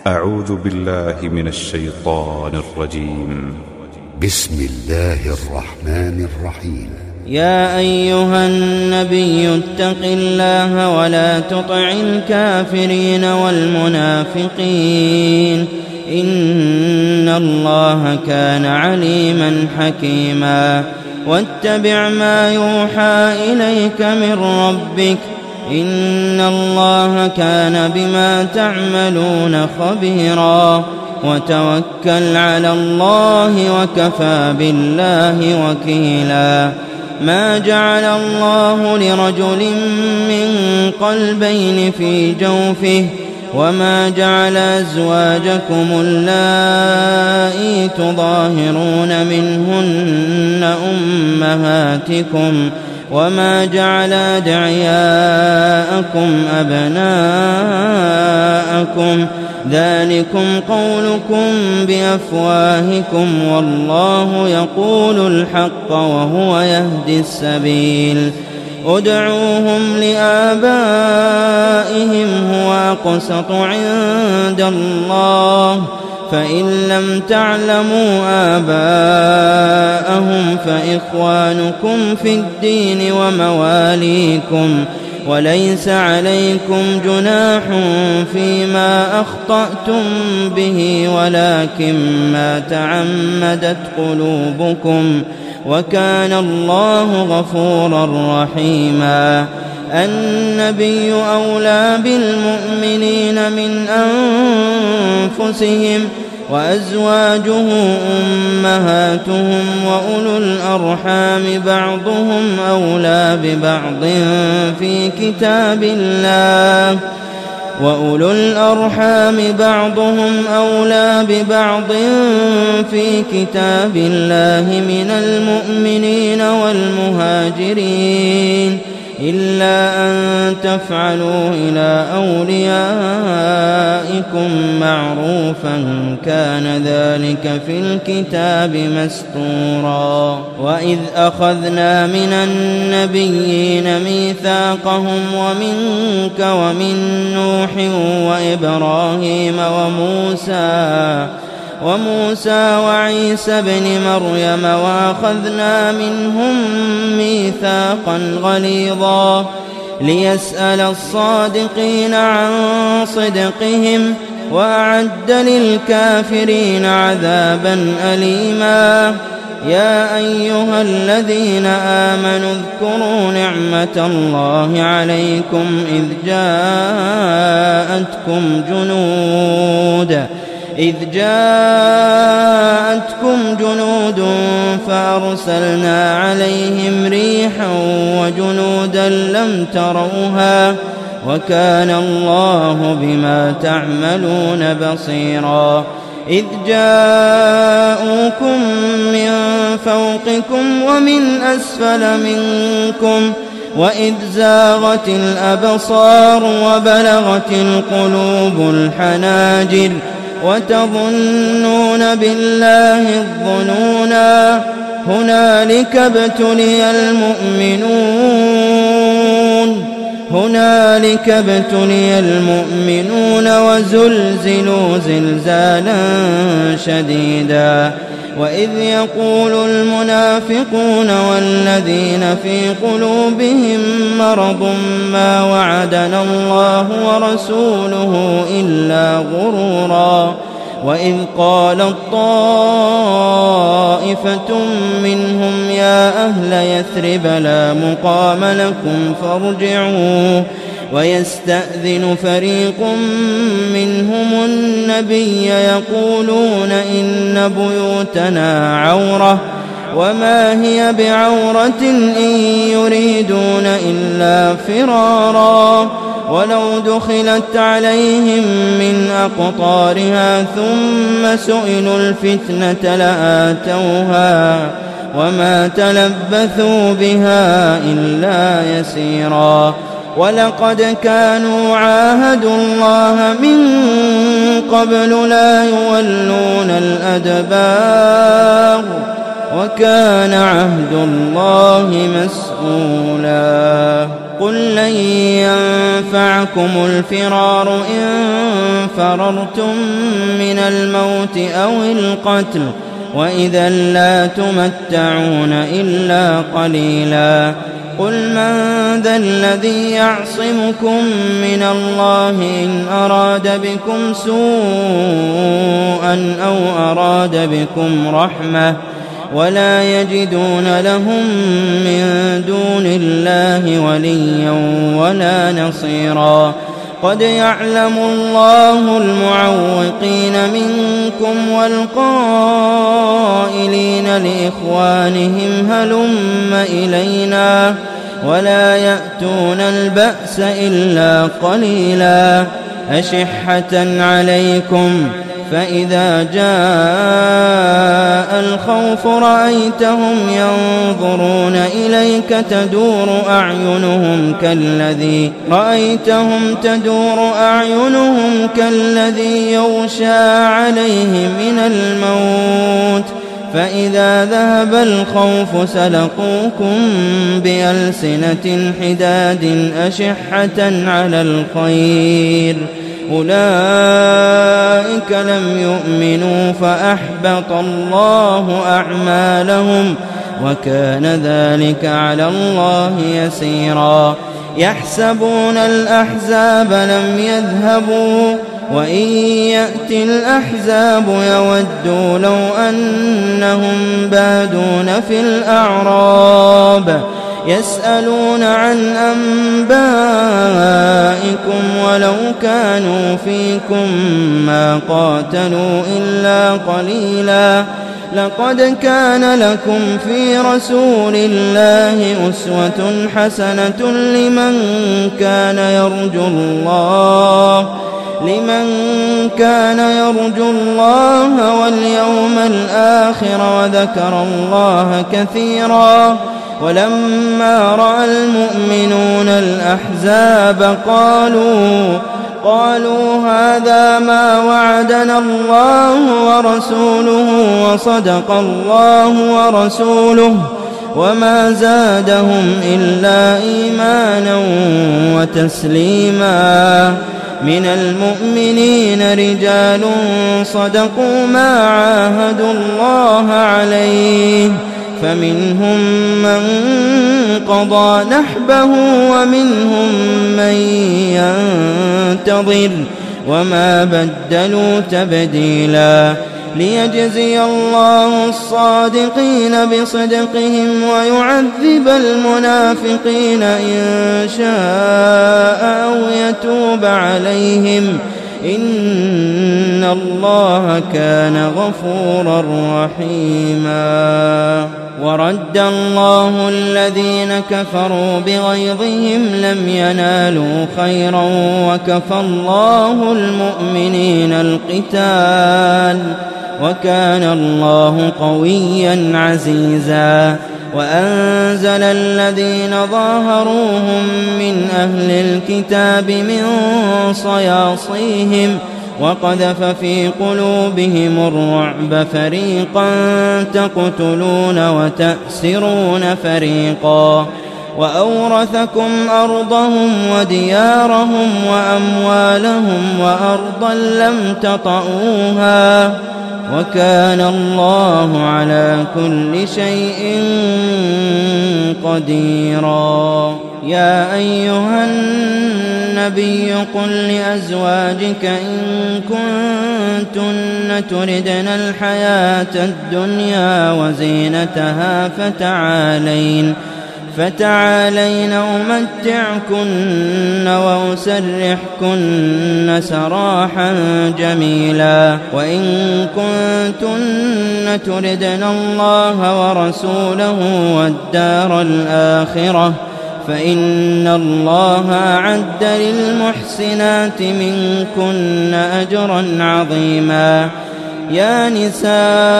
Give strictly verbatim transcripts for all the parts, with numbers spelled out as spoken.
أعوذ بالله من الشيطان الرجيم. بسم الله الرحمن الرحيم. يا أيها النبي اتق الله ولا تطع الكافرين والمنافقين إن الله كان عليما حكيما. واتبع ما يوحى إليك من ربك إن الله كان بما تعملون خبيرا. وتوكل على الله وكفى بالله وكيلا. ما جعل الله لرجل من قلبين في جوفه وما جعل أزواجكم اللائي تظاهرون منهن أمهاتكم وما جعل أدعياءكم أبناءكم ذلكم قولكم بأفواهكم والله يقول الحق وهو يهدي السبيل. ادعوهم لآبائهم هو أقسط عند الله فإن لم تعلموا آباءهم فإخوانكم في الدين ومواليكم وليس عليكم جناح فيما أخطأتم به ولكن ما تعمدت قلوبكم وكان الله غفورا رحيما. النبي أولى بالمؤمنين من أنفسهم وأزواجه أمهاتهم وأولو الأرحام بعضهم أولى ببعض في كتاب الله وأولو الأرحام بعضهم أولى ببعض في كتاب الله من المؤمنين والمهاجرين إلا أن تفعلوا إلى أوليائكم معروفا كان ذلك في الكتاب مسطورا. وإذ أخذنا من النبيين ميثاقهم ومنك ومن نوح وإبراهيم وموسى وموسى وعيسى بن مريم وأخذنا منهم ميثاقا غليظا ليسأل الصادقين عن صدقهم وأعد للكافرين عذابا أليما. يا أيها الذين آمنوا اذكروا نعمة الله عليكم إذ جاءتكم جنود إذ جاءتكم جنود فأرسلنا عليهم ريحا وجنودا لم تروها وكان الله بما تعملون بصيرا. إذ جاءوكم من فوقكم ومن أسفل منكم وإذ زاغت الأبصار وبلغت القلوب الحناجر وتظنون بالله الظنونا هنالك ابتلي المؤمنون هنالك ابتلي المؤمنون وزلزلوا زلزالا شديدا. وإذ يقول المنافقون والذين في قلوبهم مرض ما وعدنا الله ورسوله إلا غرورا. وإذ قالت طائفة منهم يا أهل يثرب لا مقام لكم فارجعوا ويستأذن فريق منهم النبي يقولون إن بيوتنا عورة وما هي بعورة إن يريدون إلا فرارا. ولو دخلت عليهم من أقطارها ثم سئلوا الفتنة لآتوها وما تلبثوا بها إلا يسيرا. ولقد كانوا عاهدوا الله من قبل لا يولون الأدبار وكان عهد الله مسؤولا. قل لن ينفعكم الفرار إن فررتم من الموت أو القتل وإذا لا تمتعون إلا قليلا قل من ذا الذي يعصمكم من الله إن أراد بكم سوءا أو أراد بكم رحمة ولا يجدون لهم من دون الله وليا ولا نصيرا قد يعلم الله المعوقين منكم والقائلين لإخوانهم هلم إلينا ولا يأتون البأس إلا قليلا أشحة عليكم فإذا جاء الخوف رأيتهم ينظرون إليك تدور أعينهم كالذي رأيتهم تدور أعينهم كالذي يغشى عليه من الموت فإذا ذهب الخوف سلقوكم بألسنة حداد أشحة على الخير أولئك لم يؤمنوا فأحبط الله أعمالهم وكان ذلك على الله يسيرا يحسبون الأحزاب لم يذهبوا وإن يأتي الأحزاب يودوا لو أنهم بادون في الأعراب يسألون عن أنبائكم ولو كانوا فيكم ما قاتلوا إلا قليلا لقد كان لكم في رسول الله أسوة حسنة لمن كان يرجو الله لمن كان يرجو الله واليوم الآخر وذكر الله كثيرا ولما رأى المؤمنون الأحزاب قالوا قالوا هذا ما وعدنا الله ورسوله وصدق الله ورسوله وما زادهم إلا إيمانا وتسليما من المؤمنين رجال صدقوا ما عاهدوا الله عليه فمنهم من قضى نحبه ومنهم من ينتظر وما بدلوا تبديلا ليجزي الله الصادقين بصدقهم ويعذب المنافقين إن شاء أو يتوب عليهم إن الله كان غفورا رحيما ورد الله الذين كفروا بغيظهم لم ينالوا خيرا وكفى الله المؤمنين القتال وكان الله قويا عزيزا وأنزل الذين ظاهروهم من أهل الكتاب من صياصيهم وقذف في قلوبهم الرعب فريقا تقتلون وتأسرون فريقا وأورثكم أرضهم وديارهم وأموالهم وأرضا لم تطئوها وكان الله على كل شيء قديرا يا أيها النبي قل لأزواجك إن كنتن تردن الحياة الدنيا وزينتها فتعالين فتعالين أمتعكن وأسرحكن سراحا جميلا وإن كنتن تردن الله ورسوله والدار الآخرة فإن الله أعد للمحسنات منكن أجرا عظيما يا نساء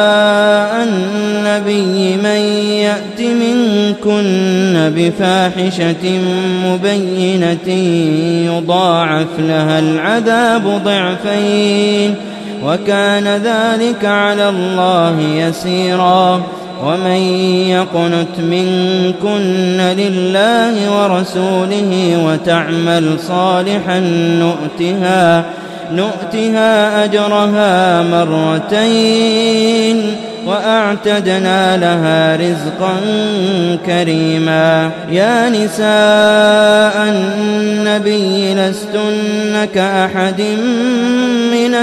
النبي من يأت منكن بفاحشة مبينة يضاعف لها العذاب ضعفين وكان ذلك على الله يسيرا ومن يقنت منكن لله ورسوله وتعمل صالحا نؤتها نؤتها أجرها مرتين وأعتدنا لها رزقا كريما. يا نساء النبي لستن كأحد من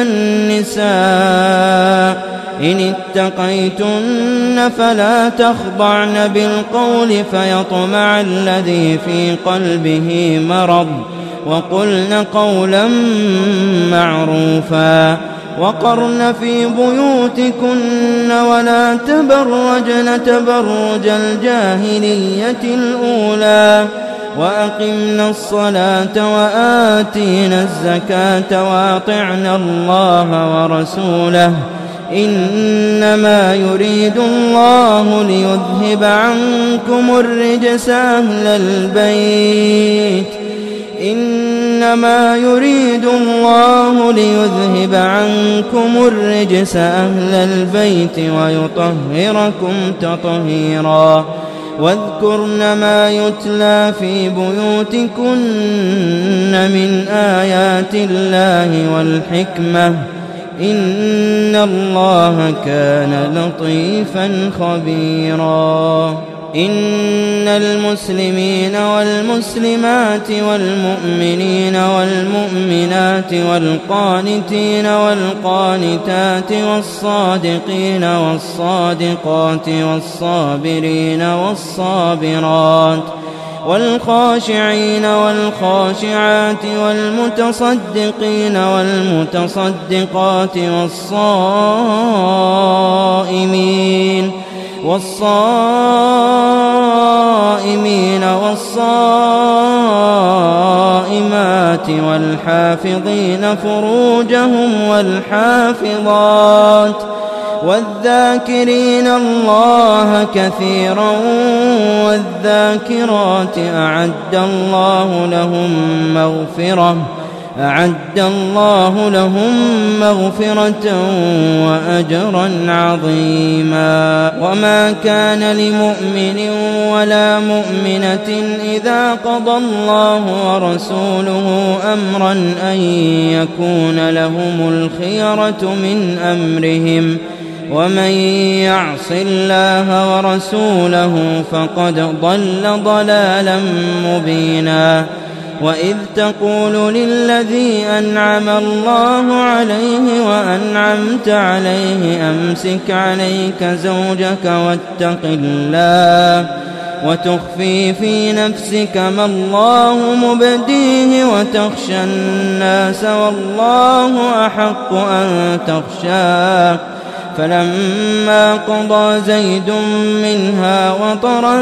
النساء إن اتقيتن فلا تخضعن بالقول فيطمع الذي في قلبه مرض وقلن قولا معروفا وقرن في بيوتكن ولا تبرجن تبرج الجاهلية الأولى وأقمنا الصلاة وآتينا الزكاة وأطعنا الله ورسوله إنما يريد الله ليذهب عنكم الرجس أهل البيت إنما يريد الله ليذهب عنكم الرجس أهل البيت ويطهركم تطهيرا. واذكرن ما يتلى في بيوتكن من آيات الله والحكمة إن الله كان لطيفا خبيرا. إن المسلمين والمسلمات والمؤمنين والمؤمنات والقانتين والقانتات والصادقين والصادقات والصابرين والصابرات والخاشعين والخاشعات والمتصدقين والمتصدقات والصائمين والصائمين والصائمات والحافظين فروجهم والحافظات والذاكرين الله كثيرا والذاكرات أعد الله لهم مغفرة أعد الله لهم مغفرة وأجرا عظيما. وما كان لمؤمن ولا مؤمنة إذا قضى الله ورسوله أمرا أن يكون لهم الخيرة من أمرهم ومن يعص الله ورسوله فقد ضل ضلالا مبينا. وإذ تقول للذي أنعم الله عليه وأنعمت عليه أمسك عليك زوجك واتق الله وتخفي في نفسك ما الله مبديه وتخشى الناس والله أحق أن تخشاه. فلما قضى زيد منها وطرا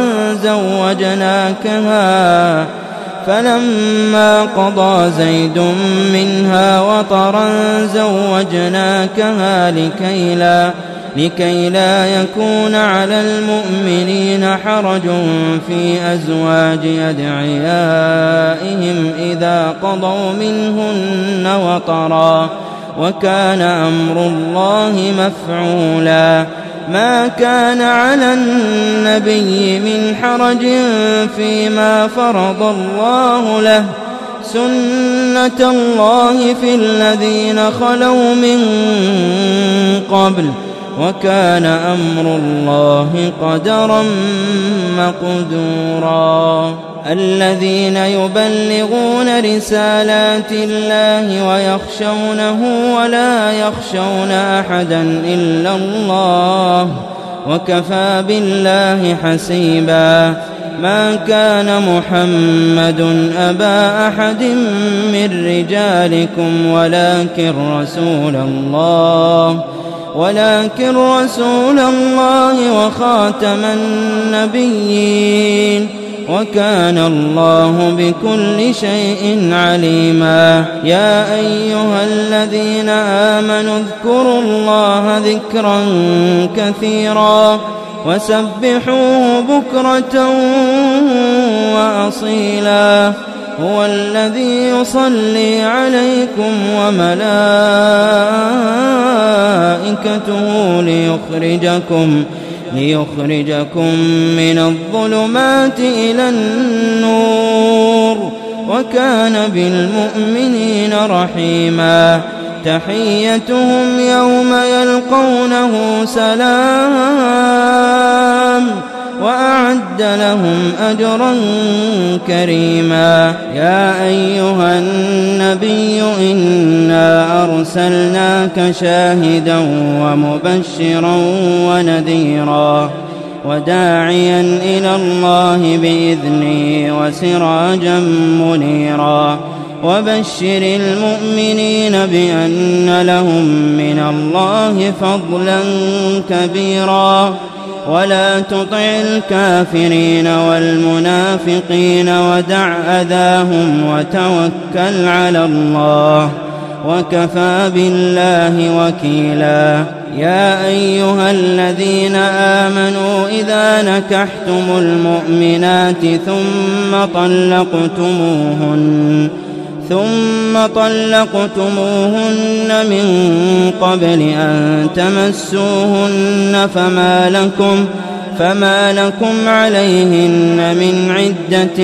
زوجناكها فلما قضى زيد منها وطرا زوجناكها لكي لا, لكي لا يكون على المؤمنين حرج في أزواج أدعيائهم إذا قضوا منهن وطرا وكان أمر الله مفعولا. ما كان على النبي من حرج فيما فرض الله له سنة الله في الذين خلوا من قبل وكان أمر الله قدرا مقدورا. الذين يبلغون رسالات الله ويخشونه ولا يخشون أحدا إلا الله وكفى بالله حسيبا. ما كان محمد أبا أحد من رجالكم ولكن رسول الله ولكن رسول الله وخاتم النبيين وكان الله بكل شيء عليما. يا أيها الذين آمنوا اذكروا الله ذكرا كثيرا وسبحوه بكرة وأصيلا. هو الذي يصلي عليكم وملائكته ليخرجكم ليخرجكم من الظلمات إلى النور وكان بالمؤمنين رحيما تحيتهم يوم يلقونه سلام وأعد لهم أجرا كريما يا أيها النبي إنا أرسلناك شاهدا ومبشرا ونذيرا وداعيا إلى الله بإذنه وسراجا منيرا وبشر المؤمنين بأن لهم من الله فضلا كبيرا ولا تطع الكافرين والمنافقين ودع أذاهم وتوكل على الله وكفى بالله وكيلا يا أيها الذين آمنوا إذا نكحتم المؤمنات ثم طلقتموهن ثم طلقتموهن من قبل أن تمسوهن فما لكم فما لكم عليهن من عدة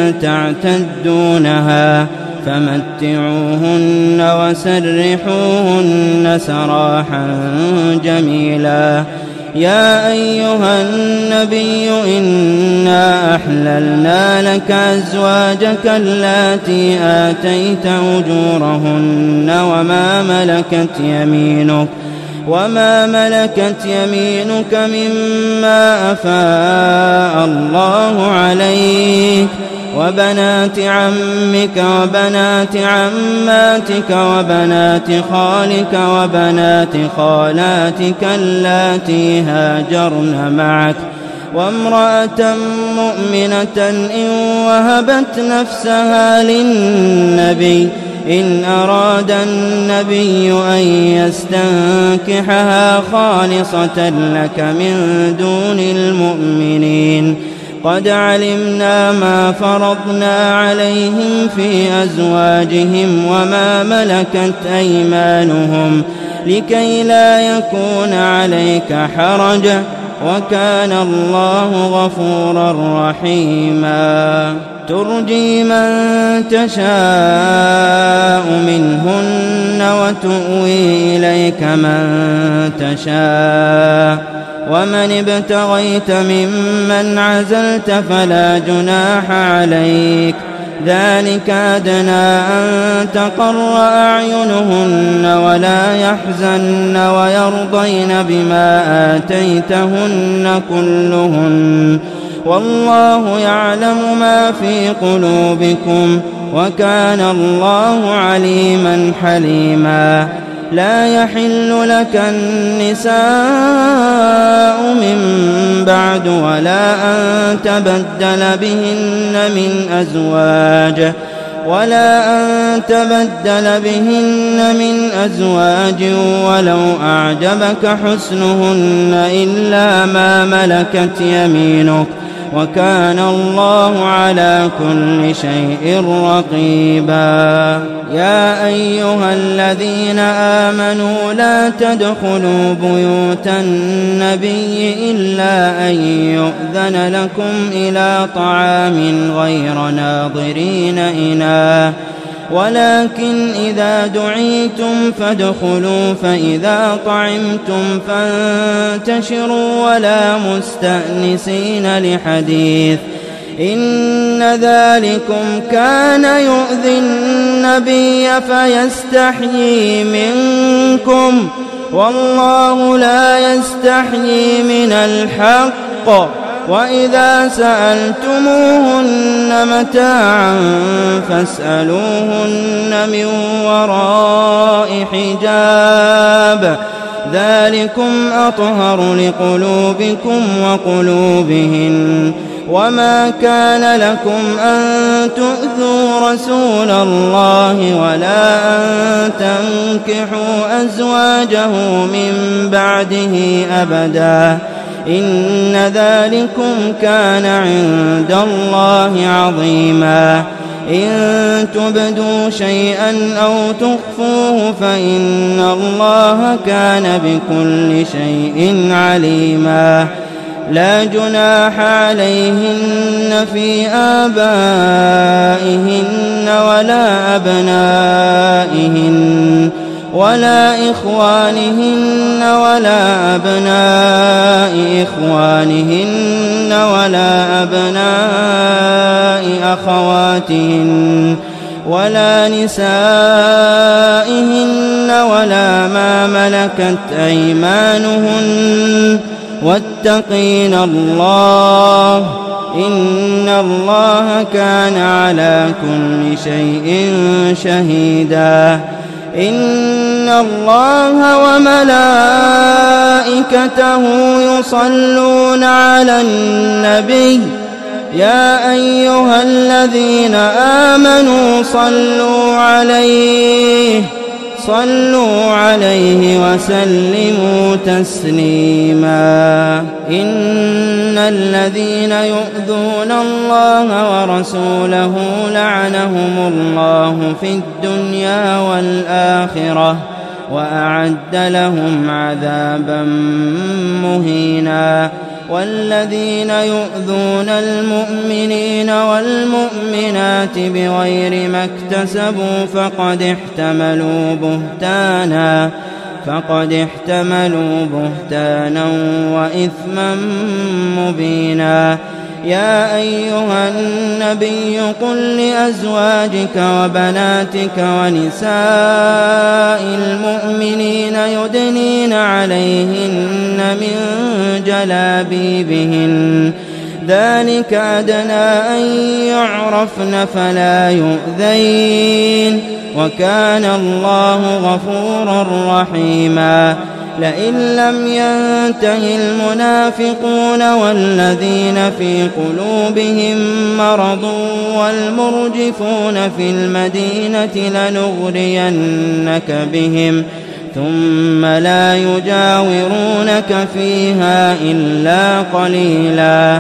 تعتدونها فمتعوهن وسرحوهن سراحا جميلا يا أيها النبي إنا أحللنا لك أزواجك اللاتي آتيت أجورهن وما ملكت يمينك وما ملكت يمينك مما أفاء الله عليك وبنات عمك وبنات عماتك وبنات خالك وبنات خالاتك اللاتي هاجرن معك وامرأة مؤمنة إن وهبت نفسها للنبي إن أراد النبي أن يستنكحها خالصة لك من دون المؤمنين قد علمنا ما فرضنا عليهم في أزواجهم وما ملكت أيمانهم لكي لا يكون عليك حرج وكان الله غفورا رحيما ترجي من تشاء منهن وتؤوي إليك من تشاء ومن ابتغيت ممن عزلت فلا جناح عليك ذلك أدنى أن تقر أعينهن ولا يحزن ويرضين بما آتيتهن كلهن والله يعلم ما في قلوبكم وكان الله عليما حليما لا يحل لك النساء من بعد ولا أن تبدل بهن من أزواج ولا أن تبدل بهن من أزواج ولو أعجبك حسنهن إلا ما ملكت يمينك وكان الله على كل شيء رقيبا يا أيها الذين آمنوا لا تدخلوا بيوت النبي إلا أن يؤذن لكم إلى طعام غير ناظرين إناه ولكن إذا دعيتم فادخلوا فإذا طعمتم فانتشروا ولا مستأنسين لحديث إن ذلكم كان يؤذي النبي فيستحيي منكم والله لا يستحيي من الحق وإذا سألتموهن متاعا فاسألوهن من وراء حجاب ذلكم أطهر لقلوبكم وقلوبهن وما كان لكم أن تؤذوا رسول الله ولا أن تنكحوا أزواجه من بعده أبدا إن ذلكم كان عند الله عظيما إن تبدوا شيئا أو تخفوه فإن الله كان بكل شيء عليما لا جناح عليهن في آبائهن ولا أبنائهن ولا إخوانهن ولا أبناء إخوانهن ولا أبناء أخواتهن ولا نسائهن ولا ما ملكت أيمانهن واتقين الله إن الله كان على كل شيء شهيدا. إن الله وملائكته يصلون على النبي يا أيها الذين آمنوا صلوا عليه صلوا عليه وسلموا تسليما. إن الذين يؤذون الله ورسوله لعنهم الله في الدنيا والآخرة وأعد لهم عذابا مهينا. والذين يؤذون المؤمنين والمؤمنات بغير ما اكتسبوا فقد احتملوا بهتانا فقد احتملوا بهتانا وإثما مبينا. يا أيها النبي قل لأزواجك وبناتك ونساء المؤمنين يدنين عليهن من جلابيبهن ذلك أدنى أن يعرفن فلا يؤذين وكان الله غفورا رحيما. لئن لم ينته المنافقون والذين في قلوبهم مرض والمرجفون في المدينة لنغرينك بهم ثم لا يجاورونك فيها إلا قليلا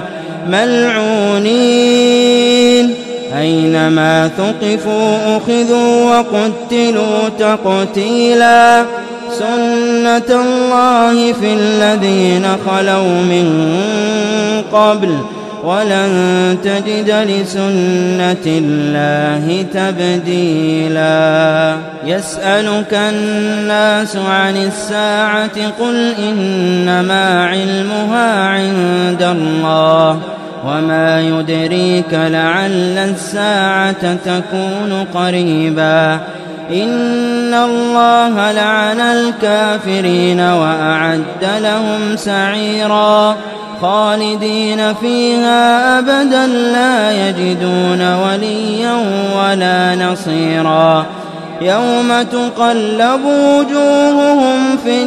ملعونين أينما ثقفوا أخذوا وقتلوا تقتيلا. سنة الله في الذين خلوا من قبل ولن تجد لسنة الله تبديلا. يسألك الناس عن الساعة قل إنما علمها عند الله وما يدريك لعل الساعة تكون قريبا. إن الله لعن الكافرين وأعد لهم سعيرا خالدين فيها أبدا لا يجدون وليا ولا نصيرا. يوم تقلب وجوههم في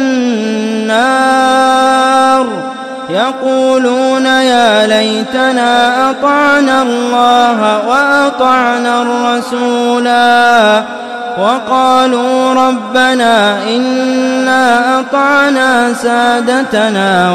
النار يقولون يا ليتنا أطعنا الله وأطعنا الرسولا وقالوا ربنا إنا أطعنا سادتنا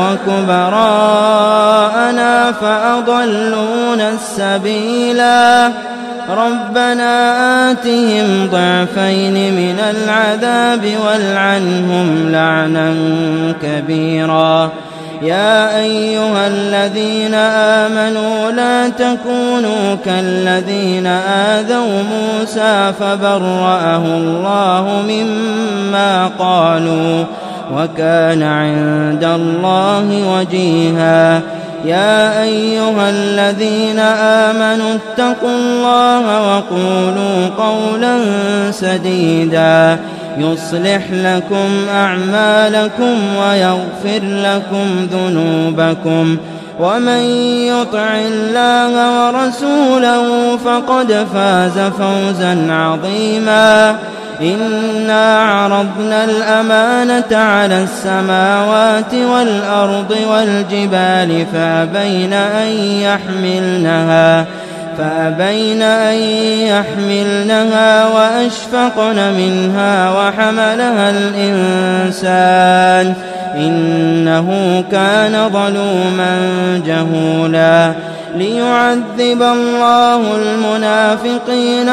وكبراءنا فأضلونا السبيلا. ربنا آتهم ضعفين من العذاب والعنهم لعنا كبيرا. يا أيها الذين آمنوا لا تكونوا كالذين آذوا موسى فبرأه الله مما قالوا وكان عند الله وجيها. يا أيها الذين آمنوا اتقوا الله وقولوا قولا سديدا يصلح لكم أعمالكم ويغفر لكم ذنوبكم ومن يطع الله ورسوله فقد فاز فوزا عظيما. إنا عرضنا الأمانة على السماوات والأرض والجبال فأبين أن يحملنها فأبين أن يحملنها وأشفقن منها وحملها الإنسان إنه كان ظلوما جهولا. ليعذب الله المنافقين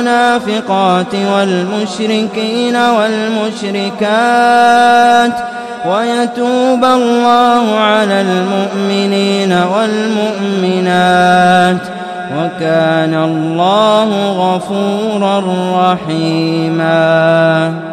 والمنافقات والمشركين والمشركات ويتوب الله على المؤمنين والمؤمنات وكان الله غفورا رحيما.